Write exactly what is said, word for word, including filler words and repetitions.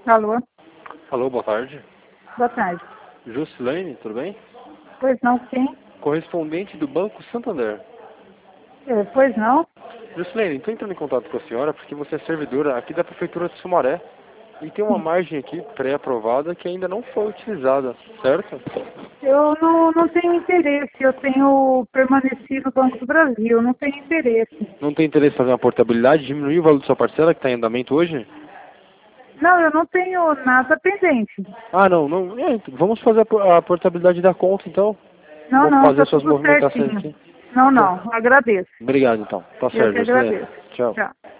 Alô? Alô, boa tarde. Boa tarde. Jusilene, tudo bem? Pois não, quem? Correspondente do Banco Santander. É, pois não? Jusilene, estou entrando em contato com a senhora porque você é servidora aqui da Prefeitura de Sumaré e tem uma margem aqui pré-aprovada que ainda não foi utilizada, certo? Eu não, não tenho interesse, eu tenho permanecido no Banco do Brasil, eu não tenho interesse. Não tem interesse em fazer uma portabilidade, diminuir o valor da sua parcela que está em andamento hoje? Não, eu não tenho nada pendente. Ah, não, não. É, então, vamos fazer a, po- a portabilidade da conta então. Não, Vou não, fazer tá suas tudo movimentações certinho. aqui. Não, Então, não, agradeço. obrigado então. Tá Eu certo, que Jusilene. agradeço. Tchau. Tchau.